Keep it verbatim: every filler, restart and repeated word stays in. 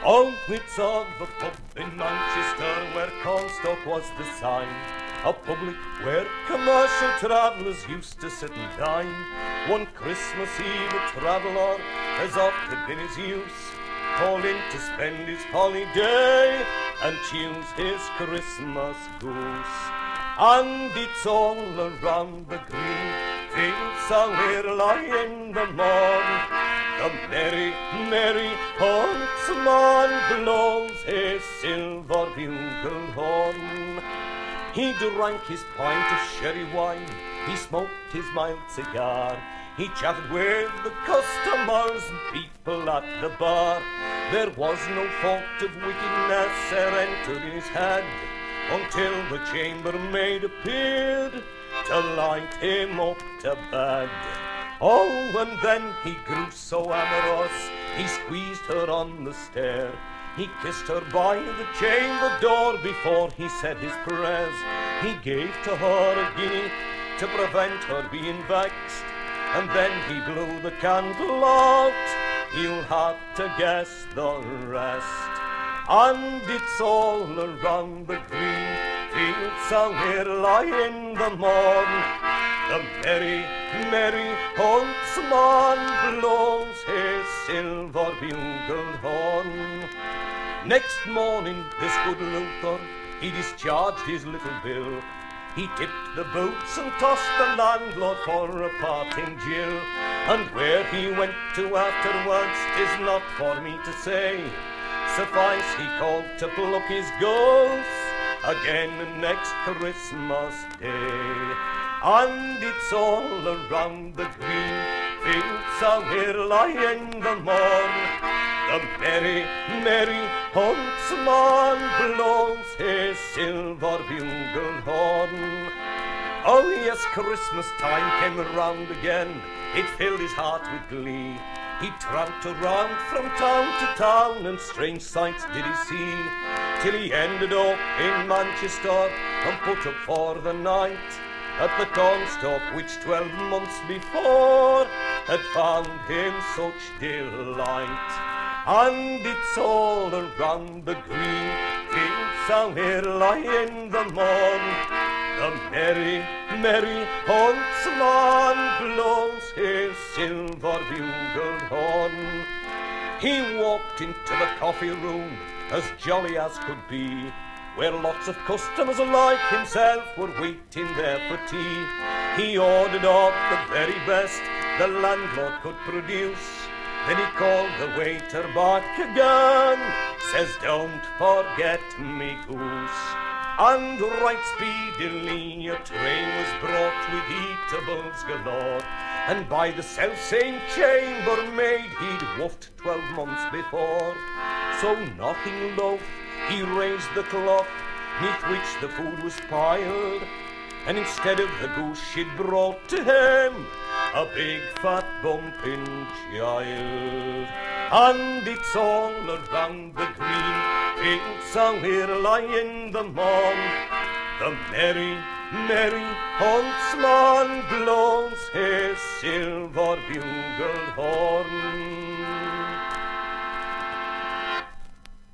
Oh, it's of a pub in Manchester where Cornstalk was the sign. A public where commercial travellers used to sit and dine. One Christmas Eve a traveller, as often been his use, called in to spend his holiday and choose his Christmas goose. And it's all around the green fields early in the morn. The merry, merry huntsman blows his silver bugle horn. He drank his pint of sherry wine, he smoked his mild cigar. He chatted with the customers and people at the bar. There was no thought of wickedness e'er entered his head, until the chambermaid appeared to light him up to bed. Oh, and then he grew so amorous, he squeezed her on the stair. He kissed her by the chamber door before he said his prayers. He gave to her a guinea to prevent her being vexed, and then he blew the candle out. You'll have to guess the rest. And it's all around the green fields early in the morn. The merry, merry huntsman blows his silver bugle horn. Next morning, this good Luther, he discharged his little bill. He tipped the boots and tossed the landlord for a parting gill. And where he went to afterwards, 'tis not for me to say. Suffice he called to pluck his goose again next Christmas Day. And it's all around the green fields early in the morn. The merry, merry huntsman blows his silver bugle horn. Oh yes, Christmas time came around again. It filled his heart with glee. He tramped around from town to town, and strange sights did he see, till he ended up in Manchester and put up for the night at the Cornstalk, which twelve months before had found him such delight. And it's all around the green fields early in the morn. The merry, merry huntsman blows his silver bugle horn. He walked into the coffee room as jolly as could be, where lots of customers like himself were waiting there for tea. He ordered up the very best the landlord could produce. Then he called the waiter back again, says, "Don't forget me goose." And right speedily a train was brought with eatables galore, and by the self-same chambermaid he'd woofed twelve months before. So nothing loath, he raised the cloth neath which the food was piled, and instead of the goose she'd brought to him a big fat bumping child. And it's all around the green fields early in the morn. The merry, merry huntsman blows his silver bugle horn.